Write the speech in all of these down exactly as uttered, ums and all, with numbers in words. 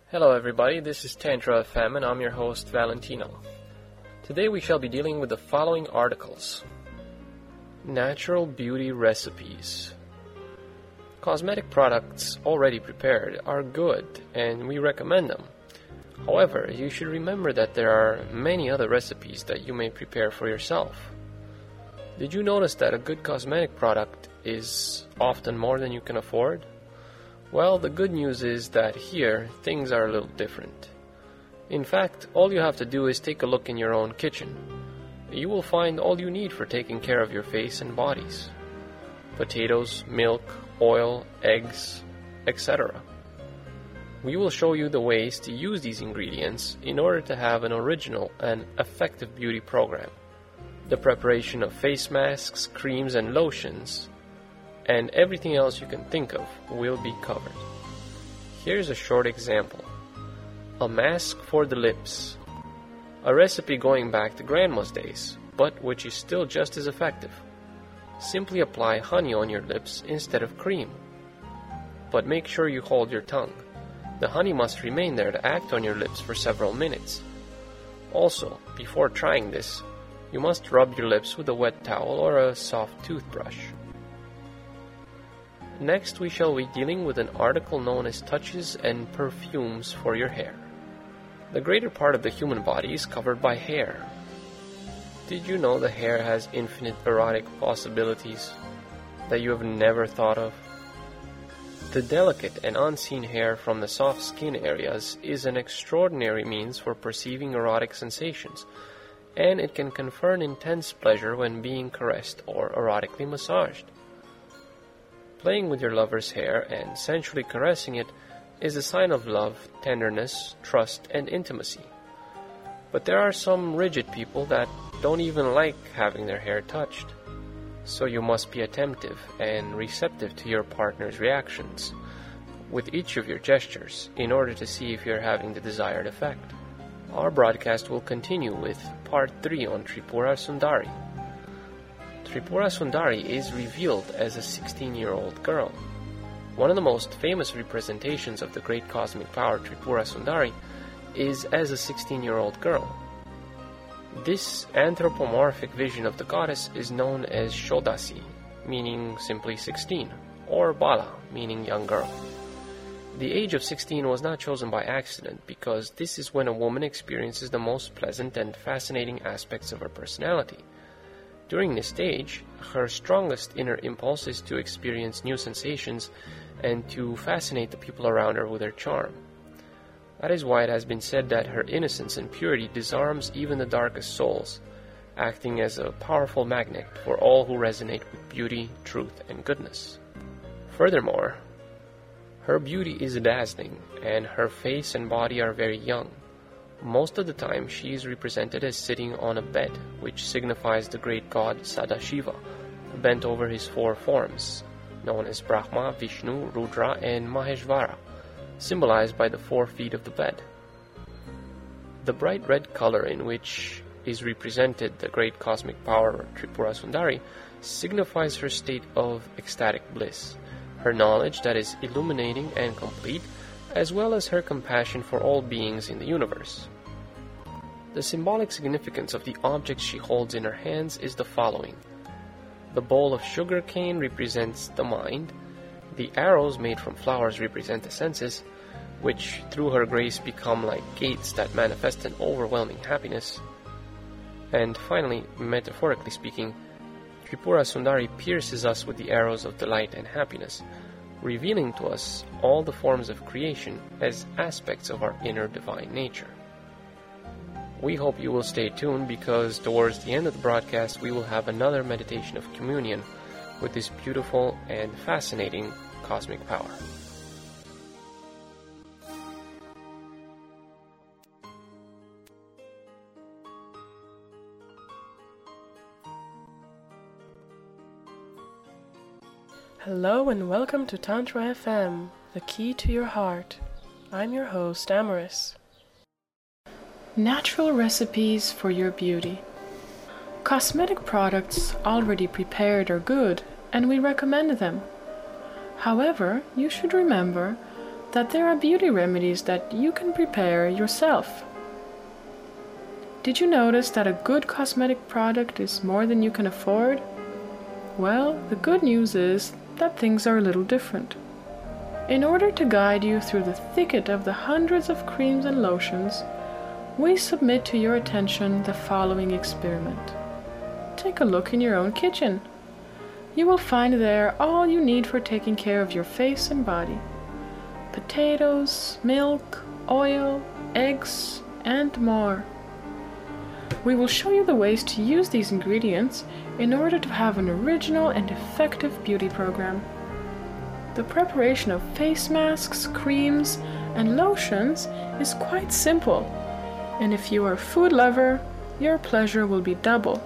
Hello everybody, this is Tantra F M and I'm your host Valentino. Today we shall be dealing with the following articles. Natural beauty recipes. Cosmetic products already prepared are good and we recommend them. However, you should remember that there are many other recipes that you may prepare for yourself. Did you notice that a good cosmetic product is often more than you can afford? Well, the good news is that here, things are a little different. In fact, all you have to do is take a look in your own kitchen. You will find all you need for taking care of your face and bodies. Potatoes, milk, oil, eggs, et cetera. We will show you the ways to use these ingredients in order to have an original and effective beauty program. The preparation of face masks, creams and lotions, and everything else you can think of will be covered. Here's a short example. A mask for the lips. A recipe going back to grandma's days, but which is still just as effective. Simply apply honey on your lips instead of cream. But make sure you hold your tongue. The honey must remain there to act on your lips for several minutes. Also, before trying this, you must rub your lips with a wet towel or a soft toothbrush. Next, we shall be dealing with an article known as touches and perfumes for your hair. The greater part of the human body is covered by hair. Did you know the hair has infinite erotic possibilities that you have never thought of? The delicate and unseen hair from the soft skin areas is an extraordinary means for perceiving erotic sensations, and it can confer an intense pleasure when being caressed or erotically massaged. Playing with your lover's hair and sensually caressing it is a sign of love, tenderness, trust, and intimacy. But there are some rigid people that don't even like having their hair touched. So you must be attentive and receptive to your partner's reactions with each of your gestures in order to see if you're having the desired effect. Our broadcast will continue with part three on Tripura Sundari. Tripura Sundari is revealed as a sixteen-year-old girl. One of the most famous representations of the great cosmic power Tripura Sundari is as a sixteen-year-old girl. This anthropomorphic vision of the goddess is known as Shodasi, meaning simply sixteen, or Bala, meaning young girl. The age of sixteen was not chosen by accident because this is when a woman experiences the most pleasant and fascinating aspects of her personality. During this stage, her strongest inner impulse is to experience new sensations and to fascinate the people around her with her charm. That is why it has been said that her innocence and purity disarms even the darkest souls, acting as a powerful magnet for all who resonate with beauty, truth, and goodness. Furthermore, her beauty is dazzling, and her face and body are very young. Most of the time, she is represented as sitting on a bed, which signifies the great god Sadashiva, bent over his four forms, known as Brahma, Vishnu, Rudra, and Maheshvara, symbolized by the four feet of the bed. The bright red color in which is represented the great cosmic power Tripura Sundari signifies her state of ecstatic bliss, her knowledge that is illuminating and complete, as well as her compassion for all beings in the universe. The symbolic significance of the objects she holds in her hands is the following. The bowl of sugar cane represents the mind, the arrows made from flowers represent the senses, which through her grace become like gates that manifest an overwhelming happiness. And finally, metaphorically speaking, Tripura Sundari pierces us with the arrows of delight and happiness, revealing to us all the forms of creation as aspects of our inner divine nature. We hope you will stay tuned because towards the end of the broadcast we will have another meditation of communion with this beautiful and fascinating cosmic power. Hello and welcome to Tantra F M, the key to your heart. I'm your host, Amaris. Natural recipes for your beauty. Cosmetic products already prepared are good, and we recommend them. However, you should remember that there are beauty remedies that you can prepare yourself. Did you notice that a good cosmetic product is more than you can afford? Well, the good news is that things are a little different. In order to guide you through the thicket of the hundreds of creams and lotions, we submit to your attention the following experiment. Take a look in your own kitchen. You will find there all you need for taking care of your face and body. Potatoes, milk, oil, eggs, and more. We will show you the ways to use these ingredients in order to have an original and effective beauty program. The preparation of face masks, creams, and lotions is quite simple, and if you are a food lover, your pleasure will be double.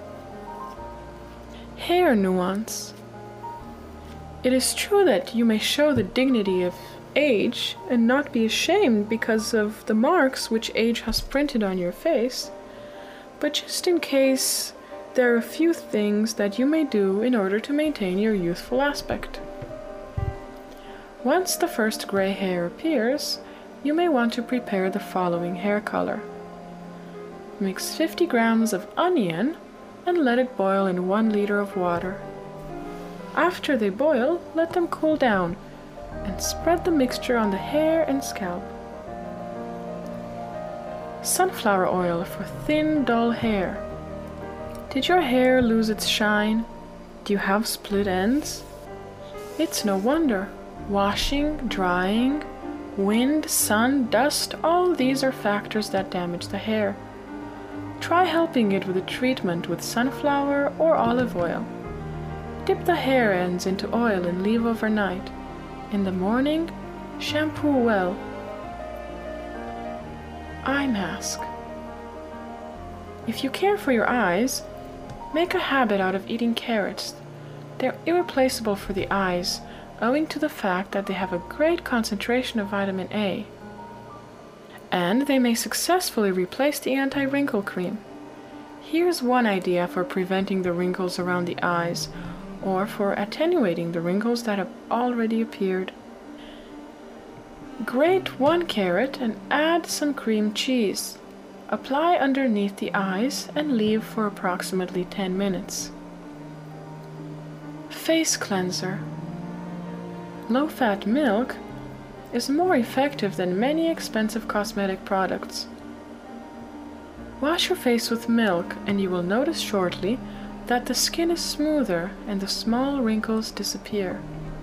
Hair nuance. It is true that you may show the dignity of age and not be ashamed because of the marks which age has printed on your face, but just in case, there are a few things that you may do in order to maintain your youthful aspect. Once the first gray hair appears, you may want to prepare the following hair color. Mix fifty grams of onion and let it boil in one liter of water. After they boil, let them cool down and spread the mixture on the hair and scalp. Sunflower oil for thin, dull hair. Did your hair lose its shine? Do you have split ends? It's no wonder. Washing, drying, wind, sun, dust, all these are factors that damage the hair. Try helping it with a treatment with sunflower or olive oil. Dip the hair ends into oil and leave overnight. In the morning, shampoo well. Eye mask. If you care for your eyes, make a habit out of eating carrots. They're irreplaceable for the eyes, owing to the fact that they have a great concentration of vitamin A. And they may successfully replace the anti-wrinkle cream. Here's one idea for preventing the wrinkles around the eyes, or for attenuating the wrinkles that have already appeared. Grate one carrot and add some cream cheese. Apply underneath the eyes and leave for approximately ten minutes. Face cleanser. Low-fat milk is more effective than many expensive cosmetic products. Wash your face with milk and you will notice shortly that the skin is smoother and the small wrinkles disappear.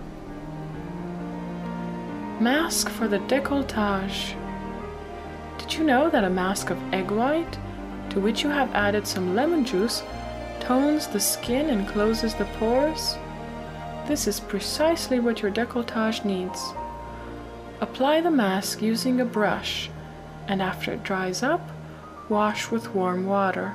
Mask for the décolletage. Did you know that a mask of egg white, to which you have added some lemon juice, tones the skin and closes the pores? This is precisely what your décolletage needs. Apply the mask using a brush, and after it dries up, wash with warm water.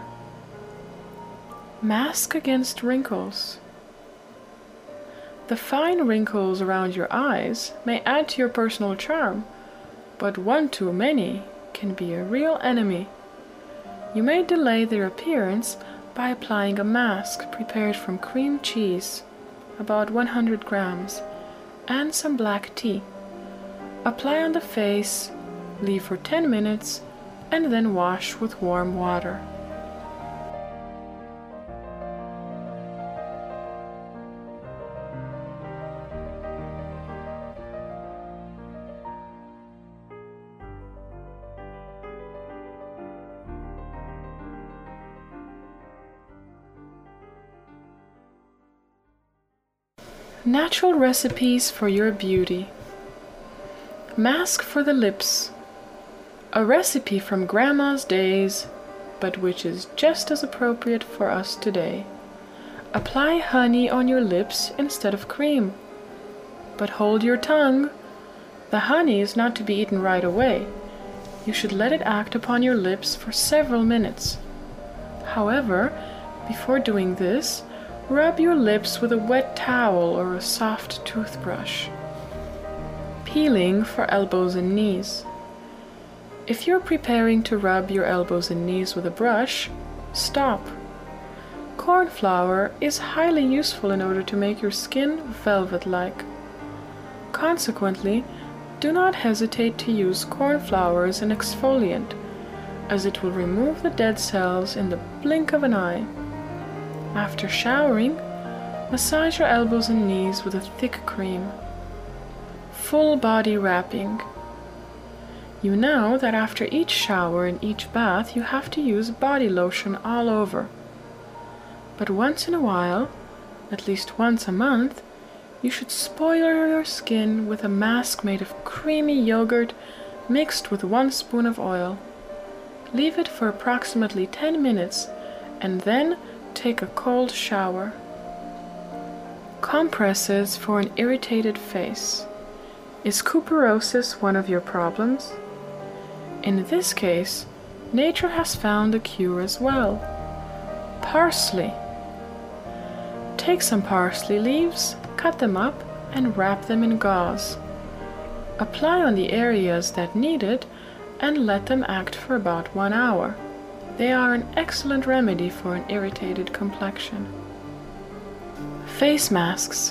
Mask against wrinkles. The fine wrinkles around your eyes may add to your personal charm, but one too many can be a real enemy. You may delay their appearance by applying a mask prepared from cream cheese, about one hundred grams, and some black tea. Apply on the face, leave for ten minutes, and then wash with warm water. Natural recipes for your beauty. Mask for the lips. A recipe from Grandma's days, but which is just as appropriate for us today. Apply honey on your lips instead of cream. But hold your tongue. The honey is not to be eaten right away. You should let it act upon your lips for several minutes. However, before doing this, rub your lips with a wet towel or a soft toothbrush. Peeling for elbows and knees. If you're preparing to rub your elbows and knees with a brush, stop. Corn flour is highly useful in order to make your skin velvet-like. Consequently, Do not hesitate to use cornflour as an exfoliant, as it will remove the dead cells in the blink of an eye. After showering, massage your elbows and knees with a thick cream. Full body wrapping. You know that after each shower and each bath you have to use body lotion all over. But once in a while, at least once a month, you should spoil your skin with a mask made of creamy yogurt mixed with one spoon of oil. Leave it for approximately ten minutes and then take a cold shower. Compresses for an irritated face. Is cuperosis one of your problems? In this case, nature has found a cure as well. Parsley. Take some parsley leaves, cut them up, and wrap them in gauze. Apply on the areas that need it and let them act for about one hour. They are an excellent remedy for an irritated complexion. Face masks.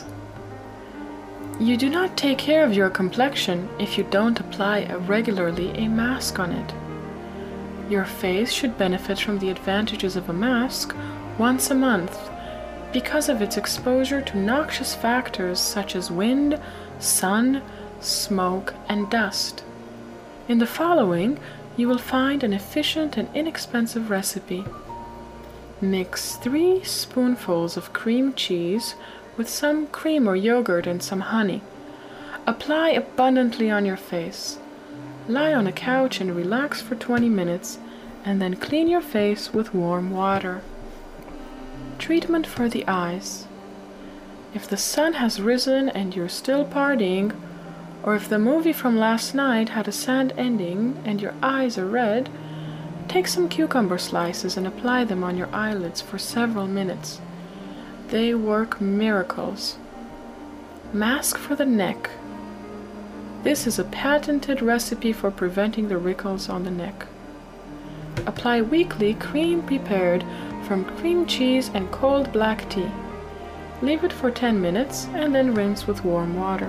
You do not take care of your complexion if you don't apply a regularly a mask on it. Your face should benefit from the advantages of a mask once a month because of its exposure to noxious factors such as wind, sun, smoke, and dust. In the following, you will find an efficient and inexpensive recipe. Mix three spoonfuls of cream cheese with some cream or yogurt and some honey. Apply abundantly on your face. Lie on a couch and relax for twenty minutes, and then clean your face with warm water. Treatment for the eyes. If the sun has risen and you're still partying, or if the movie from last night had a sad ending and your eyes are red, take some cucumber slices and apply them on your eyelids for several minutes. They work miracles. Mask for the neck. This is a patented recipe for preventing the wrinkles on the neck. Apply weekly cream prepared from cream cheese and cold black tea. Leave it for ten minutes and then rinse with warm water.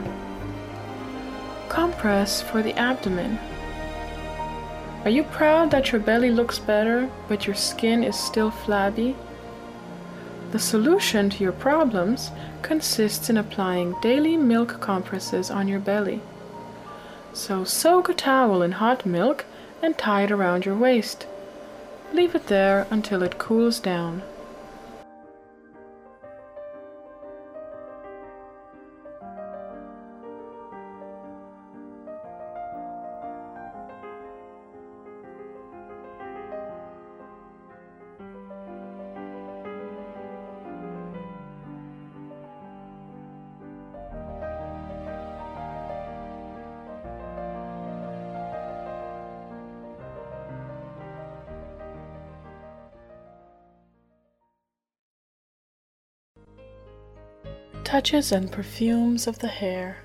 Compress for the abdomen. Are you proud that your belly looks better, but your skin is still flabby? The solution to your problems consists in applying daily milk compresses on your belly. So soak a towel in hot milk and tie it around your waist. Leave it there until it cools down. Touches and perfumes of the hair.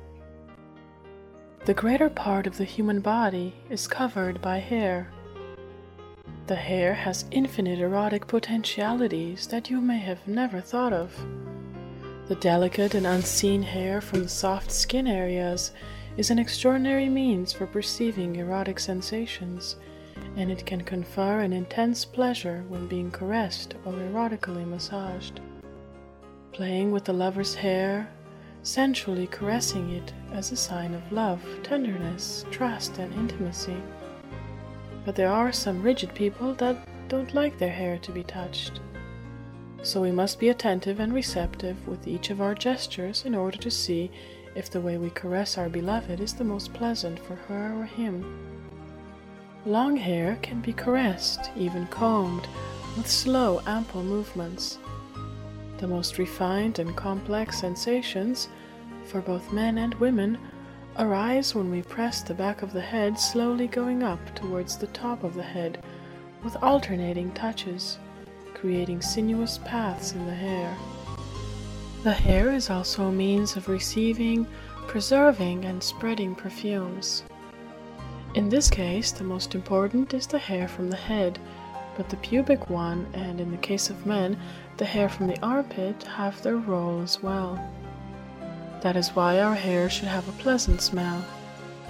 The greater part of the human body is covered by hair. The hair has infinite erotic potentialities that you may have never thought of. The delicate and unseen hair from the soft skin areas is an extraordinary means for perceiving erotic sensations, and it can confer an intense pleasure when being caressed or erotically massaged. Playing with the lover's hair, sensually caressing it as a sign of love, tenderness, trust, and intimacy. But there are some rigid people that don't like their hair to be touched. So we must be attentive and receptive with each of our gestures in order to see if the way we caress our beloved is the most pleasant for her or him. Long hair can be caressed, even combed, with slow, ample movements. The most refined and complex sensations, for both men and women, arise when we press the back of the head slowly going up towards the top of the head with alternating touches, creating sinuous paths in the hair. The hair is also a means of receiving, preserving, and spreading perfumes. In this case, the most important is the hair from the head, but the pubic one, and in the case of men, the hair from the armpit, have their role as well. That is why our hair should have a pleasant smell.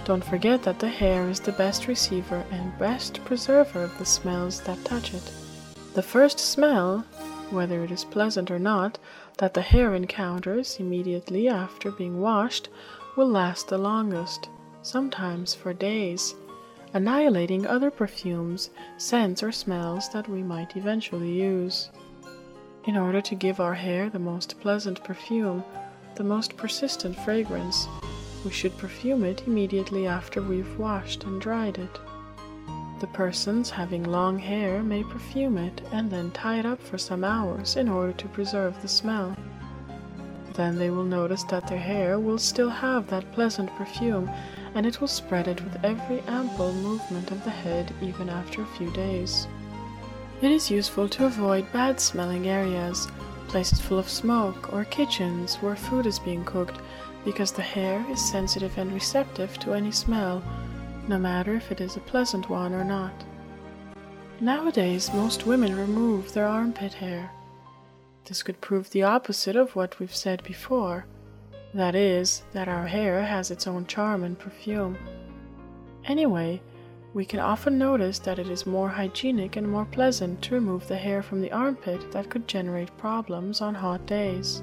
Don't forget that the hair is the best receiver and best preserver of the smells that touch it. The first smell, whether it is pleasant or not, that the hair encounters immediately after being washed will last the longest, sometimes for days, annihilating other perfumes, scents, or smells that we might eventually use. In order to give our hair the most pleasant perfume, the most persistent fragrance, we should perfume it immediately after we've washed and dried it. The persons having long hair may perfume it and then tie it up for some hours in order to preserve the smell. Then they will notice that their hair will still have that pleasant perfume, and it will spread it with every ample movement of the head even after a few days. It is useful to avoid bad-smelling areas, places full of smoke, or kitchens where food is being cooked, because the hair is sensitive and receptive to any smell, no matter if it is a pleasant one or not. Nowadays, most women remove their armpit hair. This could prove the opposite of what we've said before, that is, that our hair has its own charm and perfume. Anyway, we can often notice that it is more hygienic and more pleasant to remove the hair from the armpit that could generate problems on hot days.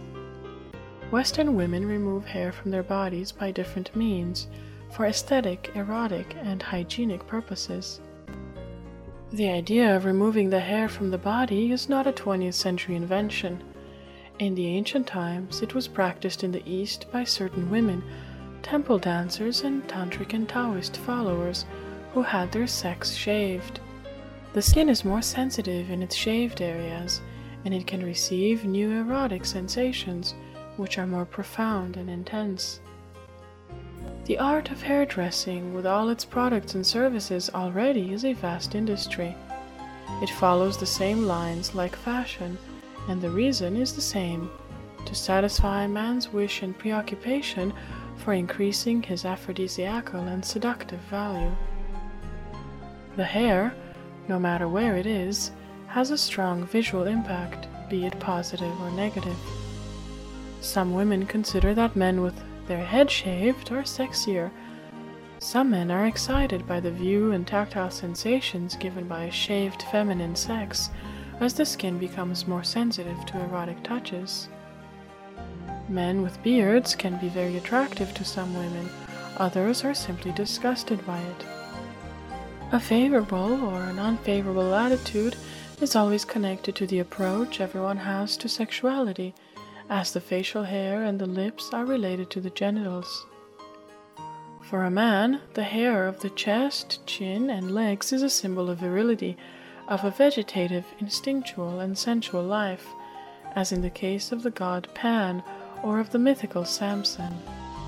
Western women remove hair from their bodies by different means, for aesthetic, erotic, and hygienic purposes. The idea of removing the hair from the body is not a twentieth century invention. In the ancient times, it was practiced in the East by certain women, temple dancers and tantric and Taoist followers, who had their sex shaved. The skin is more sensitive in its shaved areas, and it can receive new erotic sensations, which are more profound and intense. The art of hairdressing, with all its products and services, already is a vast industry. It follows the same lines like fashion, and the reason is the same: to satisfy man's wish and preoccupation for increasing his aphrodisiacal and seductive value. The hair, no matter where it is, has a strong visual impact, be it positive or negative. Some women consider that men with their head shaved are sexier. Some men are excited by the view and tactile sensations given by a shaved feminine sex, as the skin becomes more sensitive to erotic touches. Men with beards can be very attractive to some women, others are simply disgusted by it. A favorable or an unfavorable attitude is always connected to the approach everyone has to sexuality, as the facial hair and the lips are related to the genitals. For a man, the hair of the chest, chin, and legs is a symbol of virility, of a vegetative, instinctual, and sensual life, as in the case of the god Pan or of the mythical Samson.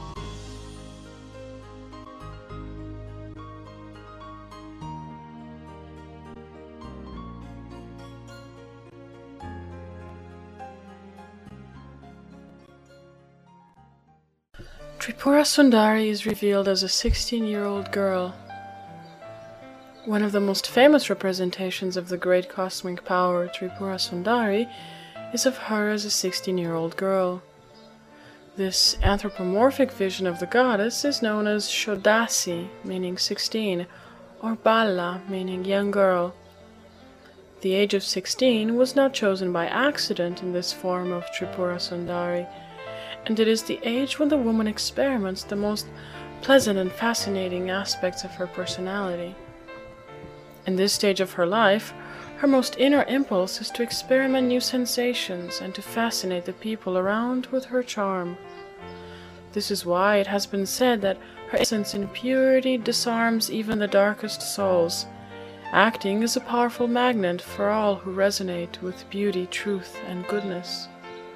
Tripura Sundari is revealed as a sixteen-year-old girl. One of the most famous representations of the great cosmic power Tripura Sundari is of her as a sixteen-year-old girl. This anthropomorphic vision of the goddess is known as Shodasi, meaning sixteen, or Balla, meaning young girl. The age of sixteen was not chosen by accident in this form of Tripura Sundari, and it is the age when the woman experiments the most pleasant and fascinating aspects of her personality. In this stage of her life, her most inner impulse is to experiment new sensations and to fascinate the people around with her charm. This is why it has been said that her innocence and purity disarms even the darkest souls, acting as a powerful magnet for all who resonate with beauty, truth, and goodness.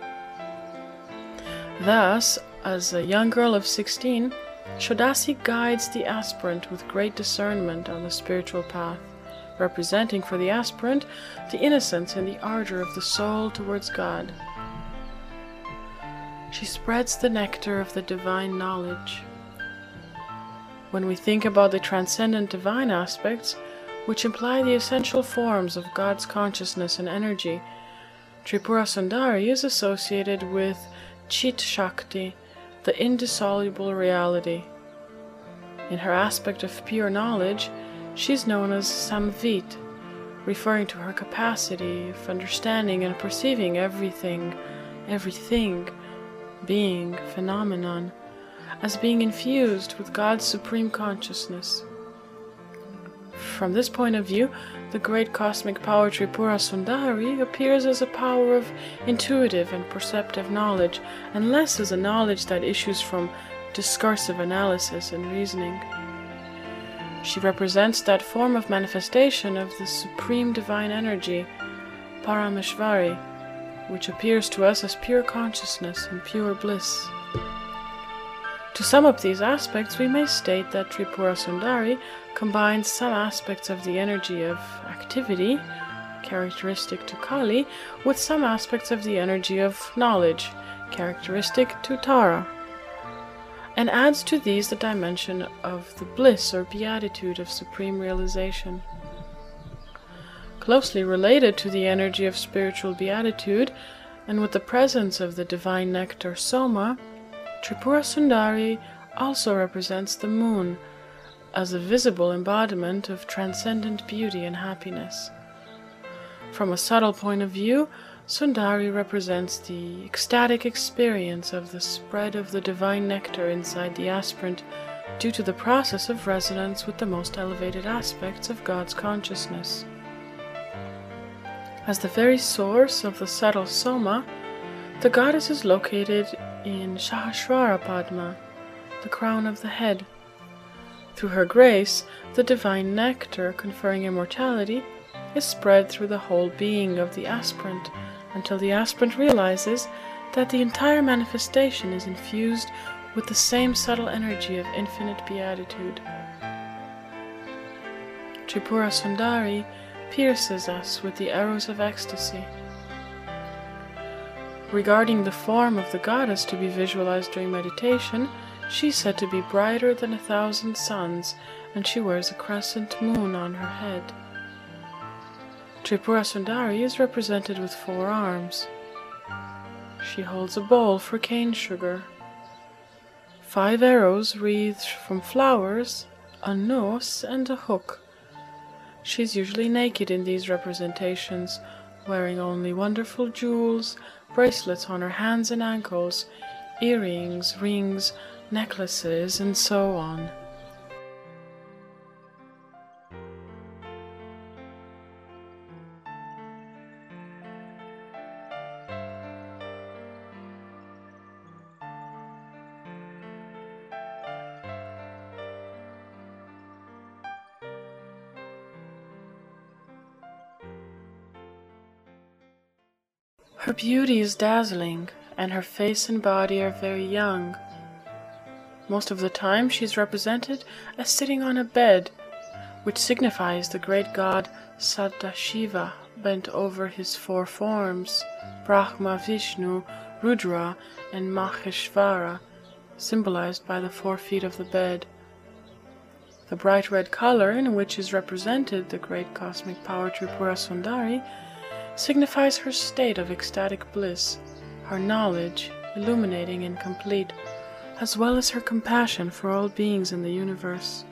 Thus, as a young girl of sixteen, Shodasi guides the aspirant with great discernment on the spiritual path, representing for the aspirant the innocence and the ardor of the soul towards God. She spreads the nectar of the divine knowledge. When we think about the transcendent divine aspects, which imply the essential forms of God's consciousness and energy, Tripura Sundari is associated with Chit Shakti, the indissoluble reality. In her aspect of pure knowledge, she is known as Samvit, referring to her capacity of understanding and perceiving everything, everything, being, phenomenon, as being infused with God's supreme consciousness. From this point of view, the great cosmic power Tripura Sundari appears as a power of intuitive and perceptive knowledge, and less as a knowledge that issues from discursive analysis and reasoning. She represents that form of manifestation of the supreme divine energy, Parameshvari, which appears to us as pure consciousness and pure bliss. To sum up these aspects, we may state that Tripura Sundari combines some aspects of the energy of activity, characteristic to Kali, with some aspects of the energy of knowledge, characteristic to Tara, and adds to these the dimension of the bliss or beatitude of supreme realization. Closely related to the energy of spiritual beatitude, and with the presence of the divine nectar Soma, Tripura Sundari also represents the moon as a visible embodiment of transcendent beauty and happiness. From a subtle point of view, Sundari represents the ecstatic experience of the spread of the divine nectar inside the aspirant due to the process of resonance with the most elevated aspects of God's consciousness. As the very source of the subtle Soma, the goddess is located in Sahasrara Padma, the crown of the head. Through her grace, the divine nectar conferring immortality is spread through the whole being of the aspirant until the aspirant realizes that the entire manifestation is infused with the same subtle energy of infinite beatitude. Tripura Sundari pierces us with the arrows of ecstasy. Regarding the form of the goddess to be visualized during meditation, she is said to be brighter than a thousand suns, and she wears a crescent moon on her head. Tripura Sundari is represented with four arms. She holds a bowl for cane sugar, five arrows wreathed from flowers, a nose, and a hook. She is usually naked in these representations, wearing only wonderful jewels, bracelets on her hands and ankles, earrings, rings, necklaces, and so on. Her beauty is dazzling, and her face and body are very young. Most of the time she is represented as sitting on a bed, which signifies the great god Sadashiva bent over his four forms, Brahma, Vishnu, Rudra, and Maheshvara, symbolized by the four feet of the bed. The bright red color in which is represented the great cosmic power Tripura Sundari signifies her state of ecstatic bliss, her knowledge, illuminating and complete, as well as her compassion for all beings in the universe.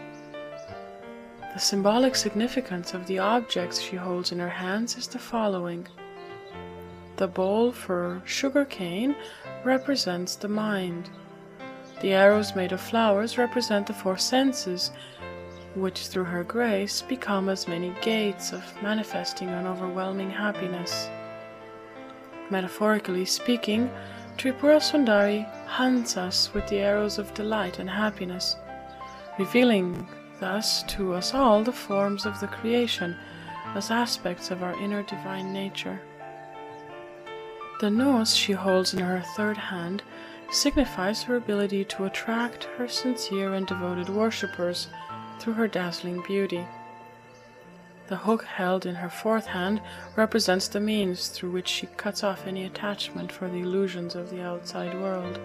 The symbolic significance of the objects she holds in her hands is the following. The bowl for sugar cane represents the mind. The arrows made of flowers represent the four senses, which through her grace become as many gates of manifesting an overwhelming happiness. Metaphorically speaking, Tripura Sundari hunts us with the arrows of delight and happiness, revealing thus to us all the forms of the creation as aspects of our inner divine nature. The nose she holds in her third hand signifies her ability to attract her sincere and devoted worshippers through her dazzling beauty. The hook held in her fourth hand represents the means through which she cuts off any attachment for the illusions of the outside world.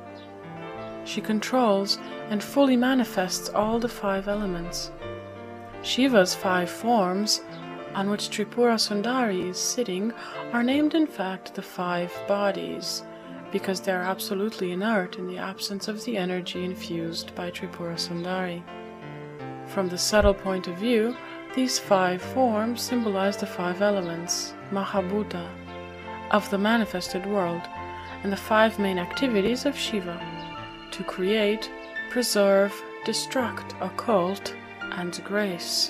She controls and fully manifests all the five elements. Shiva's five forms, on which Tripura Sundari is sitting, are named in fact the five bodies, because they are absolutely inert in the absence of the energy infused by Tripura Sundari. From the subtle point of view, these five forms symbolize the five elements, Mahabhuta, of the manifested world, and the five main activities of Shiva: to create, preserve, destruct, occult, and grace.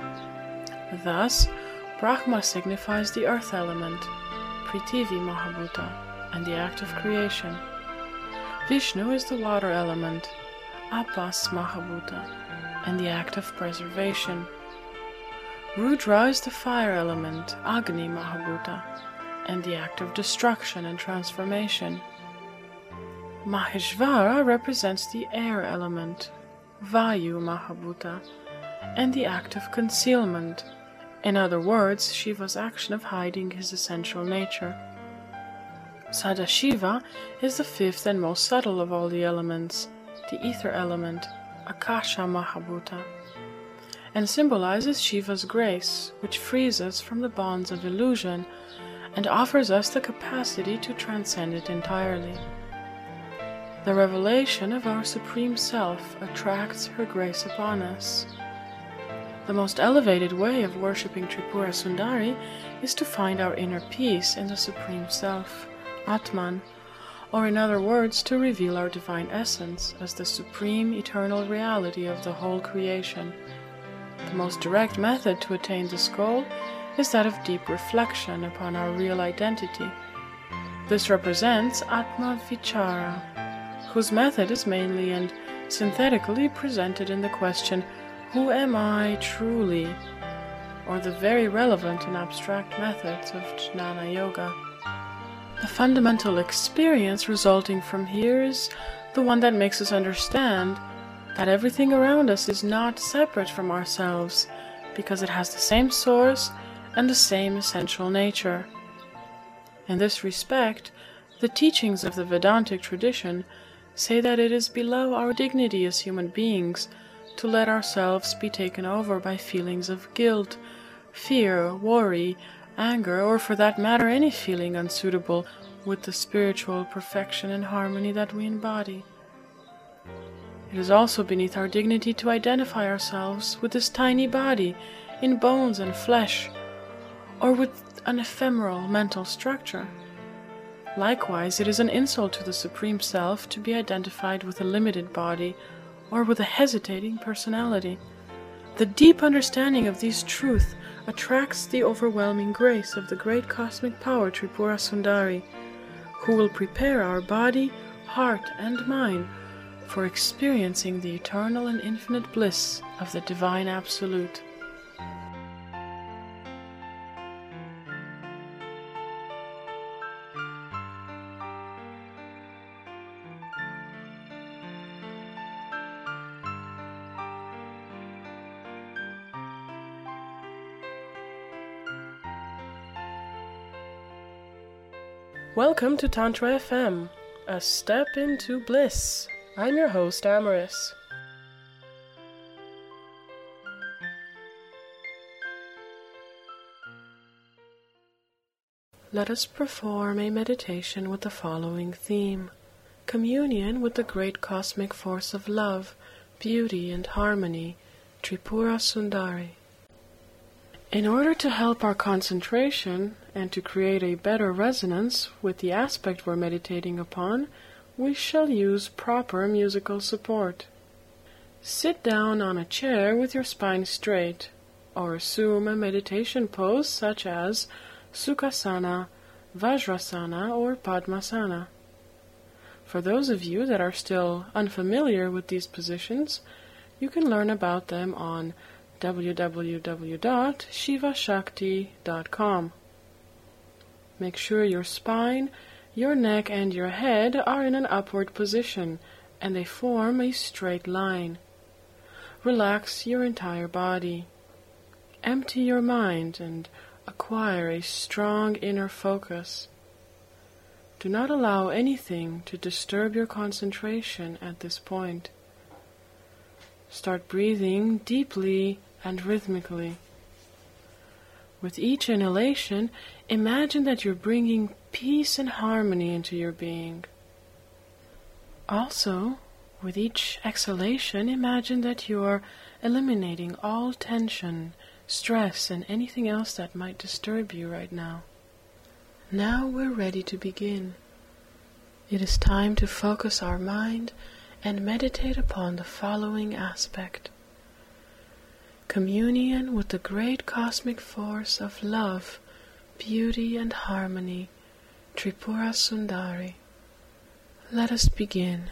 Thus, Brahma signifies the earth element, Prithivi Mahabhuta, and the act of creation. Vishnu is the water element, Apas Mahabhuta, and the act of preservation. Rudra is the fire element, Agni Mahabhuta, and the act of destruction and transformation. Maheshvara represents the air element, Vayu Mahabhuta, and the act of concealment, in other words, Shiva's action of hiding his essential nature. Sadashiva is the fifth and most subtle of all the elements, the ether element, Akasha Mahabhuta, and symbolizes Shiva's grace, which frees us from the bonds of illusion and offers us the capacity to transcend it entirely. The revelation of our Supreme Self attracts her grace upon us. The most elevated way of worshipping Tripura Sundari is to find our inner peace in the Supreme Self, Atman, or in other words, to reveal our divine essence as the supreme eternal reality of the whole creation. The most direct method to attain this goal is that of deep reflection upon our real identity. This represents Atma Vichara, whose method is mainly and synthetically presented in the question, "Who am I truly?" or the very relevant and abstract methods of Jnana Yoga. The fundamental experience resulting from here is the one that makes us understand that everything around us is not separate from ourselves, because it has the same source and the same essential nature. In this respect, the teachings of the Vedantic tradition say that it is below our dignity as human beings to let ourselves be taken over by feelings of guilt, fear, worry, anger, or for that matter any feeling unsuitable with the spiritual perfection and harmony that we embody. It is also beneath our dignity to identify ourselves with this tiny body in bones and flesh, or with an ephemeral mental structure. Likewise, it is an insult to the Supreme Self to be identified with a limited body or with a hesitating personality. The deep understanding of these truths attracts the overwhelming grace of the great cosmic power Tripura Sundari, who will prepare our body, heart, and mind for experiencing the eternal and infinite bliss of the Divine Absolute. Welcome to Tantra F M, a step into bliss. I'm your host, Amaris. Let us perform a meditation with the following theme: communion with the great cosmic force of love, beauty, and harmony, Tripura Sundari. In order to help our concentration and to create a better resonance with the aspect we're meditating upon, we shall use proper musical support. Sit down on a chair with your spine straight, or assume a meditation pose such as Sukhasana, Vajrasana, or Padmasana. For those of you that are still unfamiliar with these positions, you can learn about them on w w w dot shiva shakti dot com. Make sure your spine, your neck, and your head are in an upward position, and they form a straight line. Relax your entire body. Empty your mind and acquire a strong inner focus. Do not allow anything to disturb your concentration at this point. Start breathing deeply and rhythmically. With each inhalation, imagine that you're bringing peace and harmony into your being. Also, With each exhalation, imagine that you are eliminating all tension, stress, and anything else that might disturb you right now. Now we're ready to begin. It is time to focus our mind and meditate upon the following aspect: communion with the great cosmic force of love, beauty, and harmony, Tripura Sundari. Let us begin.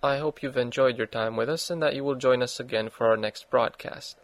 I hope you've enjoyed your time with us and that you will join us again for our next broadcast.